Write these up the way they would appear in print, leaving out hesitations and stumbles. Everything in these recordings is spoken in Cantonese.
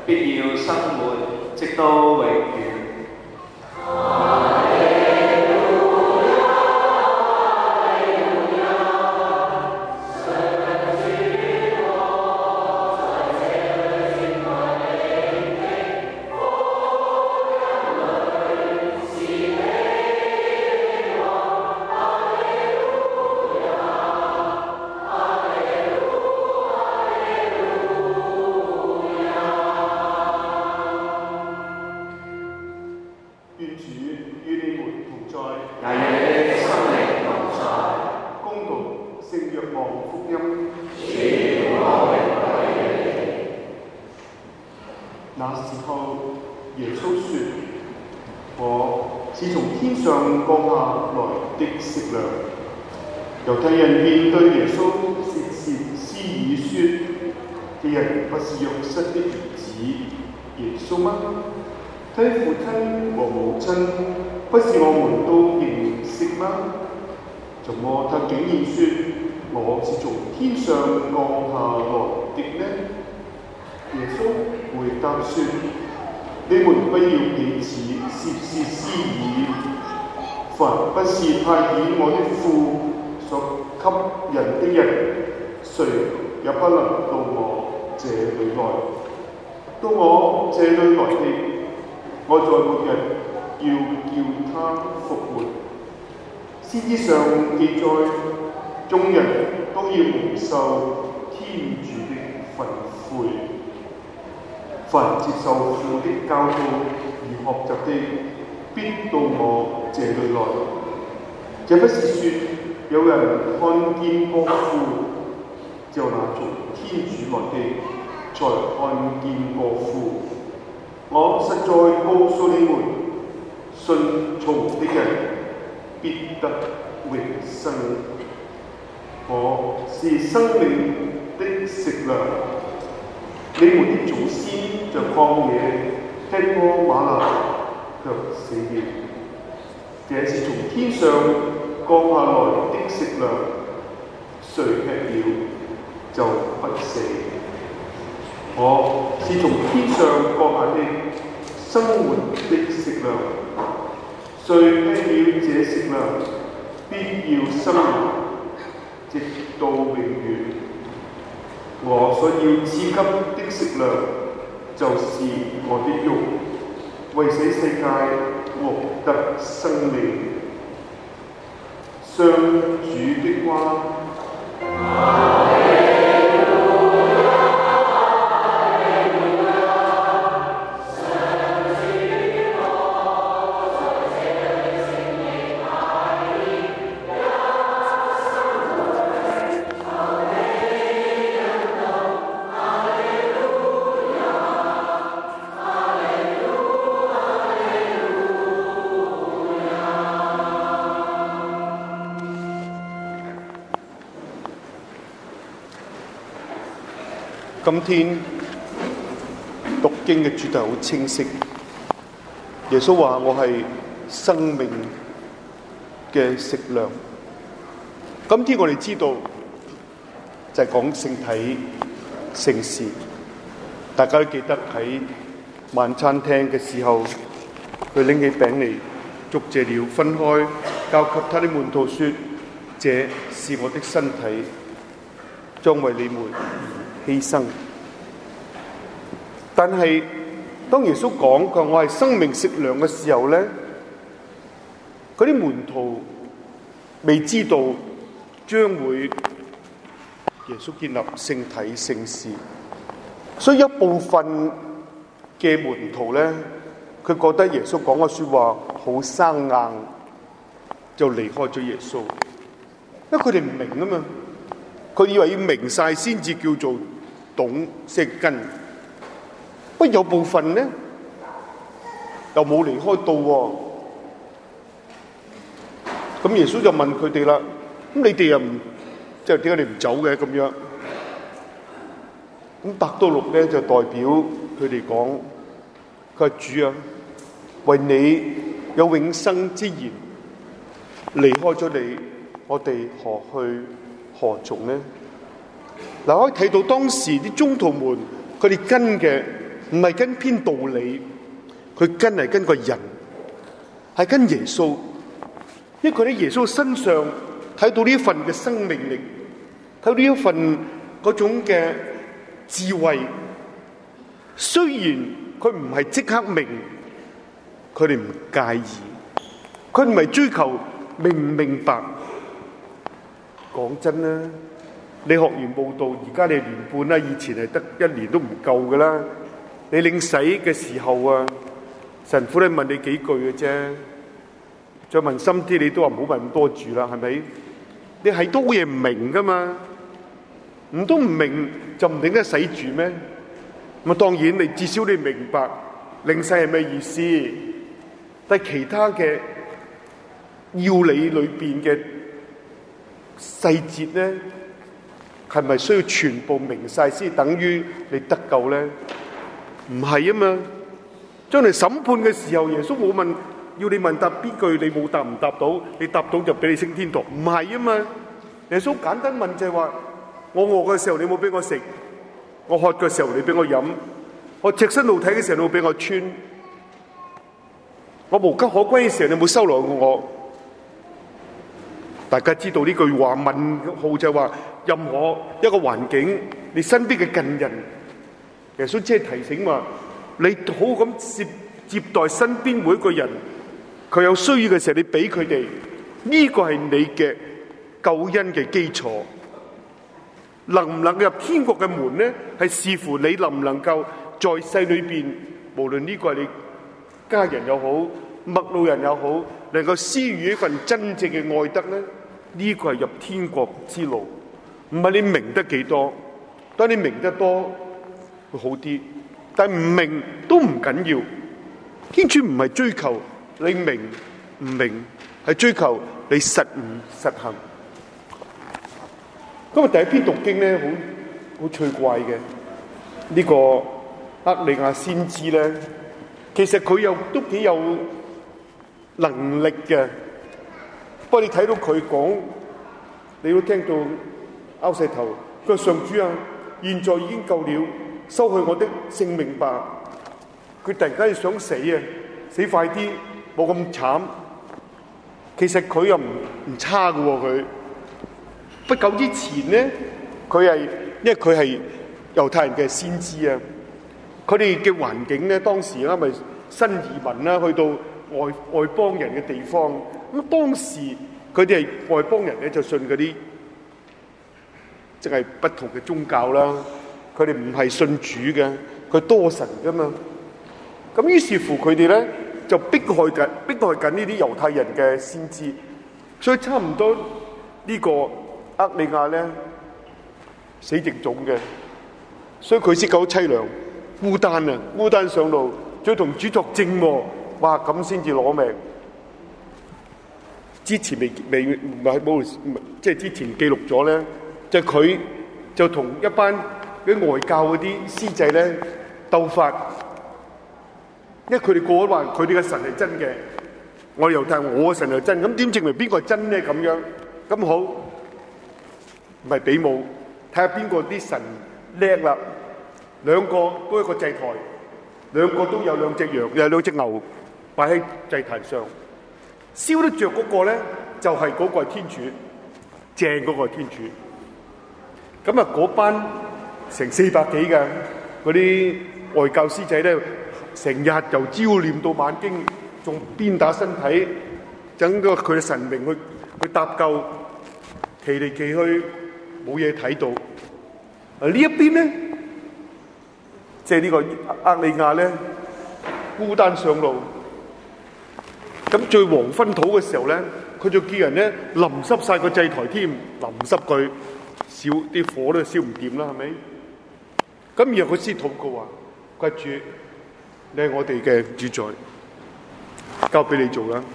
必要生活，直到永遠。 那時候，耶穌說：我是從天上降下來的食糧。猶太人便對耶穌竊竊私議說：這人不是約瑟的兒子耶穌嗎？他的父親和母親不是我們都認識嗎？怎麼他竟然說我是從天上降下來的呢？耶穌回答說：你們不要彼此竊竊私議。凡不是派遣我的父所給人的人，誰也不能到我這裏來。到我這裏來的，我在末日要叫他復活。先知上記載，眾人都要蒙受天主的訓誨。凡接受父的教導而學習的，必到我這裏來。這不是說有人看見過父，就那從天主來的才看見過父。我實在告訴你們，信從的人必得永生。我是生命的食糧。你們的祖先在曠野吃過嗎哪，卻死了。這是從天上降下來的食糧，誰吃了就不死。我是從天上降下的生活的食糧，誰吃了這食糧，必要生活，直到永遠。我所要賜給的食糧，就是我的肉，為使世界獲得生命。上主的話。今天讀經嘅主題好清晰，耶穌話我係生命嘅食糧。今天我哋知道就係講聖體聖事，大家都記得喺晚餐廳嘅時候，佢拎起餅嚟，祝謝了，分開交給他的門徒說：這是我的身體，將為你們犧牲。但係當耶穌講佢我係生命食糧嘅時候咧，嗰啲門徒未知道將會耶穌建立聖體聖事，所以一部分嘅門徒咧，佢覺得耶穌講嘅說話好生硬，就離開咗耶穌，因為佢哋唔明啊嘛，佢以為要明晒先至叫做懂識跟。不過有部分咧又冇離開到喎，咁耶穌就問佢哋啦：咁你哋又唔即係點解你唔走嘅咁樣？咁伯多祿咧就代表佢哋講：佢話主啊，為你有永生之言，離開咗你，我哋何去何從呢？嗱，可以睇到當時啲宗徒們佢哋跟嘅唔係跟篇道理，佢係跟個人，係跟耶穌。因為佢喺耶穌身上睇到呢一份嘅生命力，睇到呢一份嗰種嘅智慧。雖然佢唔係即刻明，佢哋唔介意，佢唔係追求明唔明白。講真啦，你學完慕道，而家你年半啦，以前係得1年都唔夠噶啦。你領洗嘅時候啊，神父咧問你幾句嘅啫，再問深啲，你都話唔好問咁多住啦，係咪？你係多嘢唔明噶嘛，唔通唔明就唔領得洗住咩？咁當然你至少你明白領洗係咩意思，但係其他嘅要理裏邊嘅細節咧，係咪需要全部明晒先等於你得救咧？唔係啊嘛！將來審判嘅時候，耶穌冇問要你問答邊句，你冇答唔答到，你答到就俾你升天堂。唔係啊嘛！耶穌簡單問就係話：我餓嘅時候你冇俾我食，我渴嘅時候你俾我飲，我赤身露體嘅時候你冇俾我穿，我無家可歸嘅時候你冇收留我。大家知道呢句話問號就係話，任何一個環境，你身邊嘅近人，耶穌只係提醒話，你好咁接待身邊每一個人，佢有需要嘅時候，你俾佢哋，呢個係你嘅救恩嘅基礎。能唔能夠入天國嘅門呢？係視乎你能唔能夠在世裏邊，無論呢個係你家人又好，陌路人又好，能夠施予一份真正嘅愛德呢？呢個係入天國之路，唔係你明得幾多。當你明得多會好啲，但唔明都唔緊要。天主唔係追求你明唔明，係追求你實唔實行。今日第一篇讀經咧，好趣怪嘅。呢個厄里亞先知咧，其實佢又都幾有能力嘅。不過你睇到佢講，你都聽到拗晒頭。佢話上主啊，現在已經夠了，收去我的性命吧。佢突然間想死啊，死快啲，冇咁慘。其實佢又唔差嘅喎，佢。不久之前咧，因為佢係猶太人嘅先知啊，佢哋嘅環境咧，當時咪新移民啦，去到外邦人嘅地方。咁當時佢哋係外邦人咧，就信嗰啲即係不同嘅宗教啦。佢哋唔係信主嘅，佢多神噶嘛。咁於是乎佢哋咧就迫害緊呢啲猶太人嘅先知，所以差唔多呢個厄里亞咧死剩種嘅，所以佢先夠凄涼，孤單上路，再同主作證喎，哇咁先至攞命。之前未冇，即係之前記錄咗咧，就佢就同一班啲外教嗰啲師仔咧鬥法，因為佢哋個個話佢哋嘅神係真嘅，我猶太我嘅神係真，咁點證明邊個係真咧？咁樣咁好，唔係比武，睇下邊個啲神叻啦。兩個都一個祭台，兩個都有2隻羊，有2隻牛擺喺祭壇上，燒得着嗰個咧就係嗰個係天主，正嗰個係天主。咁啊，嗰班成400幾嘅嗰啲外教師仔咧，成日由朝念到晚經，仲鞭打身體，整個佢嘅神明去搭救，奇嚟奇去冇嘢睇到。呢一邊咧，即係呢個厄里亞咧，孤單上路。咁最黃昏土嘅時候咧，佢就叫人咧淋濕晒個祭台添，淋濕佢，燒啲火都燒唔掂啦，係咪？咁然後佢先禱告話：佢話主，你係我哋嘅主宰，交俾你做啦。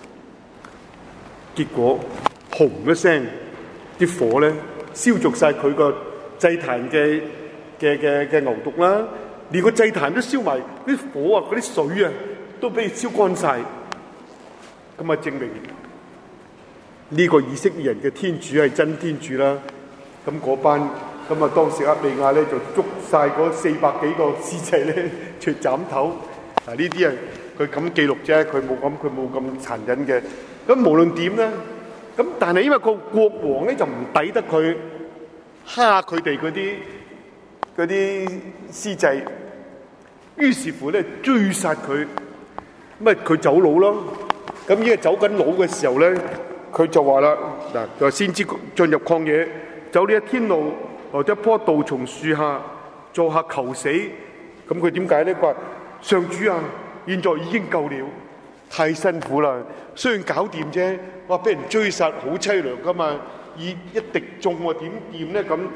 結果轟一聲，啲火咧燒着晒佢個祭壇嘅牛犢啦，連個祭壇都燒埋，啲火啊，嗰啲水啊，都俾燒乾晒。咁啊，證明呢個以色列人嘅天主係真天主啦。咁嗰班咁啊，當時厄里亞咧就捉晒嗰400幾個屍體咧，就斬頭。嗱，呢啲係佢咁記錄啫，佢冇咁殘忍嘅。咁無論點咧，咁但係因為個國王咧就唔抵得佢蝦佢哋嗰啲司祭，於是乎咧追殺佢，咁啊佢走佬咯。咁依家走緊佬嘅時候咧，佢就話啦，嗱，就先知進入曠野，走呢一天路，落咗一棵杜松樹下坐下求死。咁佢點解咧？佢話上主啊，現在已經夠了，太辛苦啦。雖然搞掂啫，哇！俾人追殺好凄涼噶嘛，以一敵眾喎，點掂咧咁？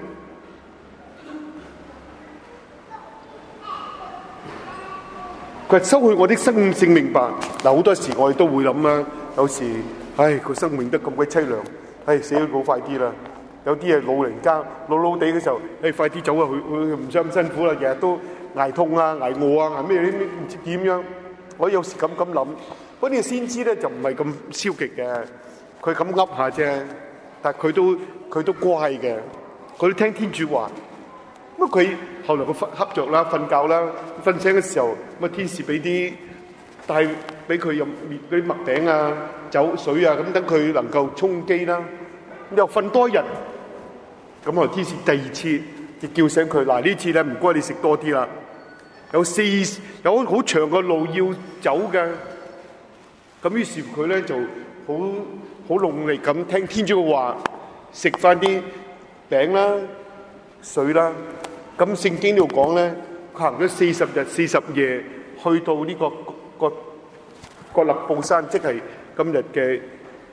佢話收去我的性命吧。嗱，好多時我哋都會諗啦，有時唉，個生命得咁鬼凄涼，唉，死得好快啲啦。有啲係老人家老老地嘅時候，唉，快啲走啊！佢唔使咁辛苦啦，日日都捱痛啊、捱餓啊、捱咩啲唔知點樣。我有時咁諗。嗰啲先知咧就唔係咁消極嘅，佢咁噏下啫，但係佢都乖嘅，佢都聽天主話。咁佢後來佢瞌着啦、瞓覺啦，瞓醒嘅時候，咁啊天使帶俾佢飲嗰啲麥餅啊、酒水啊，咁等佢能夠充飢啦。咁又瞓多一日，咁啊天使第二次就叫醒佢，嗱，呢次咧唔該你食多啲啦，有好長嘅路要走嘅。咁於是佢咧就好努力咁聽天主嘅話，食翻啲餅啦、水啦。咁聖經呢度講咧，佢行咗40日40夜，去到呢個葛勒布山，即係今日嘅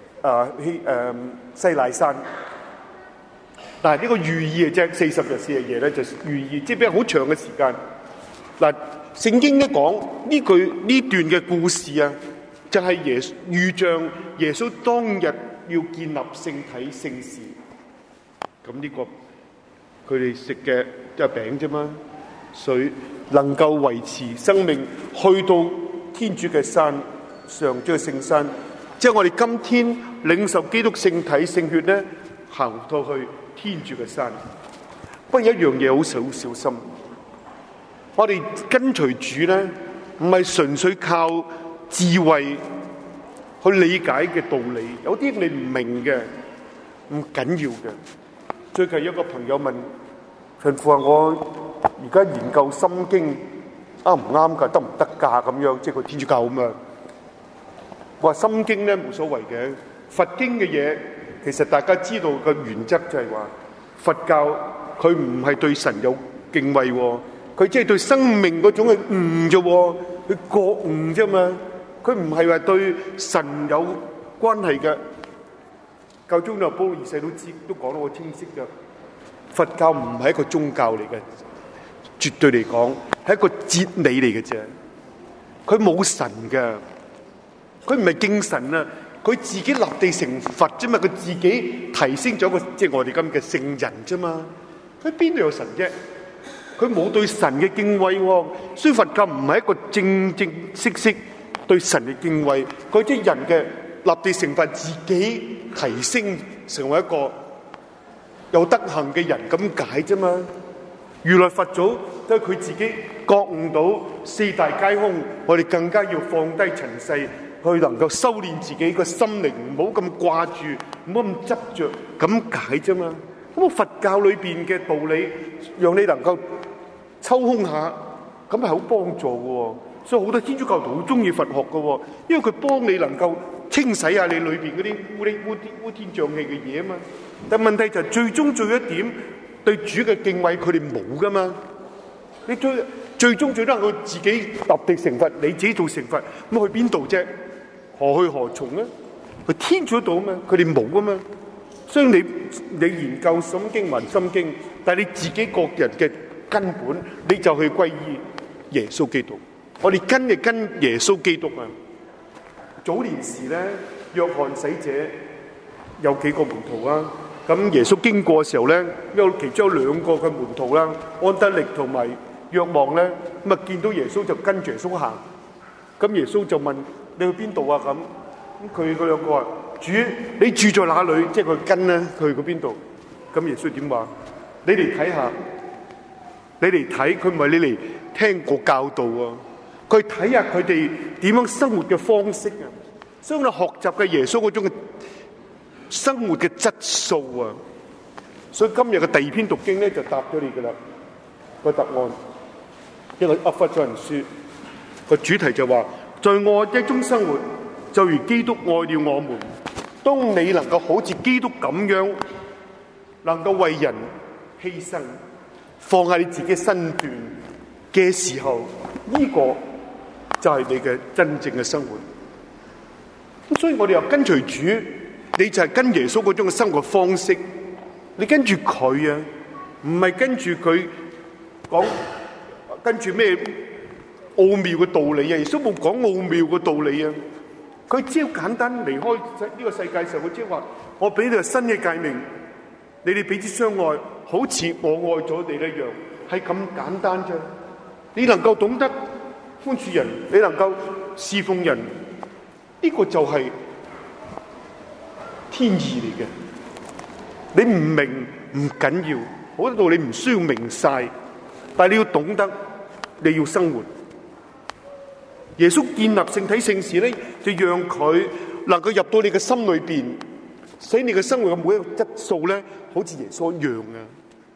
西乃山。但係呢個寓意嘅啫，40日40夜咧就寓意，即係比較好長嘅時間。嗱，聖經咧講呢段嘅故事啊，就係預象耶穌當日要建立聖體聖事。咁呢個佢哋食嘅都係餅啫嘛，水能夠維持生命，去到天主嘅山上，即係聖山，即係我哋今天領受基督聖體聖血咧，行到去天主嘅山。不過一樣嘢好小心，我哋跟隨主咧，唔係純粹靠智慧去理解嘅道理，有啲你唔明嘅唔緊要嘅。最近有個朋友問神父話：我而家研究心經啱唔啱㗎？得唔得㗎？咁樣即係個天主教咁樣。話心經咧冇所謂嘅，佛經嘅嘢其實大家知道個原則就係話佛教佢唔係對神有敬畏，佢即係對生命嗰種嘅悟啫，佢覺悟啫嘛。佢唔係話對神有關係嘅。教宗保祿2世都講得好清晰嘅。佛教唔係一個宗教嚟嘅，絕對嚟講係一個哲理嚟嘅啫。佢冇神嘅，佢唔係敬神啊，佢自己立地成佛啫嘛，佢自己提升咗個即係我哋今嘅聖人啫嘛。佢邊度有神啫？佢冇對神嘅敬畏喎。所以佛教唔係一個正式對神嘅敬畏，佢即係人嘅立地成佛，自己提升成為一個有德行嘅人咁解啫嘛。如來佛祖都係佢自己覺悟到四大皆空，我哋更加要放低塵世，去能夠修煉自己個心靈，唔好咁掛住，唔好咁執着，咁解啫嘛。咁佛教裏邊嘅道理，讓你能夠抽空下，咁係好幫助嘅。所以好多天主教徒好中意佛學嘅，因為佢幫你能夠清洗下你裏邊嗰啲烏天瘴氣嘅嘢啊嘛。但問題就係最終做一點對主嘅敬畏，佢哋冇噶嘛。你最終最能夠自己立地成佛，你自己做成佛，咁去邊度啫？何去何從咧？去天主度啊嘛，佢哋冇啊嘛。所以你研究心經還心經，但係你自己個人嘅根本，你就去皈依耶穌基督。我哋跟耶穌基督啊！早年時咧，約翰洗者有幾個門徒啊？咁耶穌經過嘅時候咧，其中有2個嘅門徒啦，安德力同埋若望咧，咁啊見到耶穌就跟住耶穌行。咁耶穌就問：你去邊度啊？咁佢嗰2個話：主，你住在哪裏？即係佢跟咧，佢去邊度？咁耶穌點話？你哋睇下， 你嚟睇，佢唔係你嚟聽個教導啊，佢睇下佢哋點樣生活嘅方式啊，所以我哋學習嘅耶穌嗰種嘅生活嘅質素啊。所以今日嘅第二篇讀經咧就答咗你噶啦個答案，因為《厄弗所人書》個主題就話，在愛中生活，就如基督愛了我們。當你能夠好似基督咁樣，能夠為人犧牲，放下你自己身段嘅時候，呢個就係你嘅真正嘅生活。咁所以我哋又跟隨主，你就係跟耶穌嗰種嘅生活方式。你跟住佢啊，唔係跟住佢講，跟住咩奧妙嘅道理啊？耶穌冇講奧妙嘅道理啊，佢只要簡單離開呢個世界嘅時候，佢只係話：我俾你個新嘅誡命，你哋彼此相愛，好似我愛咗你一樣，係咁簡單啫。你能夠懂得寬恕人，你能夠侍奉人，呢個就係天意嚟嘅。你唔明唔緊要，好多道理唔需要明晒，但係你要懂得，你要生活。耶穌建立聖體聖事咧，就讓佢能夠入到你嘅心裏邊，使你嘅生活嘅每一個質素咧，好似耶穌一樣啊！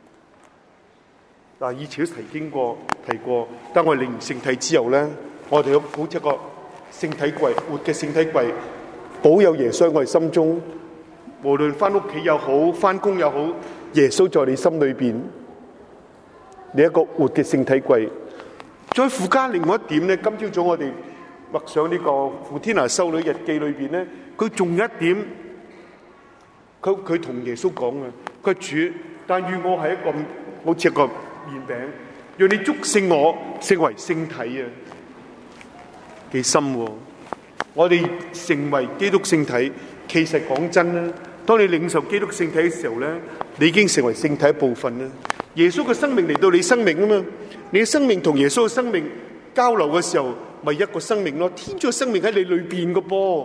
嗱，以前都提過，當我哋領完聖體之後咧，我哋要好似一個聖體櫃，活嘅聖體櫃，保有耶穌喺我哋心中。無論翻屋企又好，翻工又好，耶穌在你心裏邊，你一個活嘅聖體櫃。再附加另外一點咧，今朝早我哋默想呢個傅天娜修女日記裏邊咧，佢仲有一點，佢同耶穌講啊，佢主，但願我係一個好似一個麵餅，讓你祝聖我成為聖體啊，幾深喎！我哋成為基督聖體，其實講真啦。當你領受基督聖體嘅時候咧，你已經成為聖體一部分啦。耶穌嘅生命嚟到你生命啊嘛，你嘅生命同耶穌嘅生命交流嘅時候，咪一個生命咯。天主嘅生命喺你裏邊嘅噃，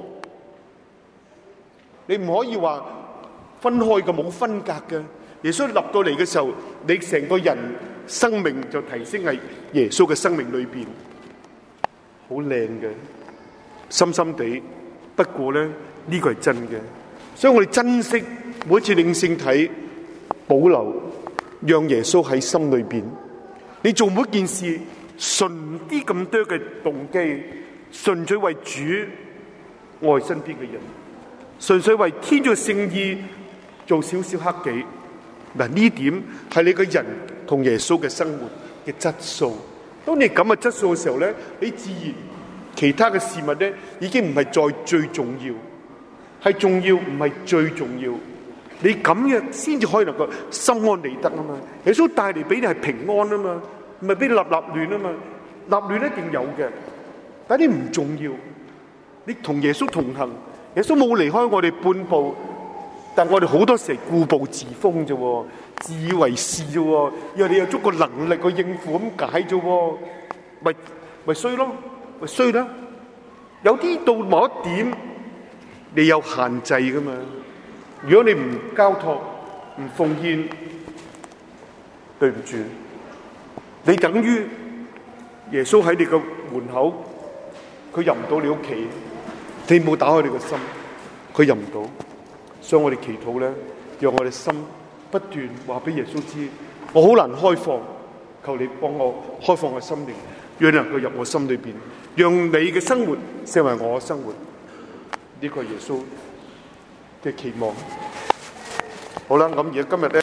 你唔可以話分開嘅，冇分隔嘅。耶穌立到嚟嘅時候，你成個人生命就提升喺耶穌嘅生命裏邊，好靚嘅，深深地。不過咧，呢個係真嘅。所以我哋珍惜每一次領聖體，保留讓耶穌喺心裏邊。你做每一件事純啲咁多嘅動機，純粹為主愛身邊嘅人，純粹為天主嘅聖意做少少克己。嗱，呢點係你個人同耶穌嘅生活嘅質素。當你咁嘅質素嘅時候咧，你自然其他嘅事物咧已經唔係再最重要。係重要，唔係最重要。你咁樣先至可以能夠心安理得啊嘛。耶穌帶嚟俾你係平安啊嘛，唔係俾你立亂啊嘛。立亂一定有嘅，但係啲唔重要。你同耶穌同行，耶穌冇離開我哋半步，但我哋好多時係固步自封啫，自以為是啫，因為你有足夠能力去應付咁解啫，咪衰咯，咪衰啦。有啲到某一點，你有限制噶嘛？如果你唔交託、唔奉獻，對唔住，你等於耶穌喺你個門口，佢入唔到你屋企，你冇打開你個心，佢入唔到。所以我哋祈禱咧，讓我哋心不斷話俾耶穌知，我好難開放，求你幫我開放我心靈，讓你能夠入我心裏邊，讓你嘅生活成為我嘅生活。呢個係耶穌嘅期望。好啦，咁而家今日咧。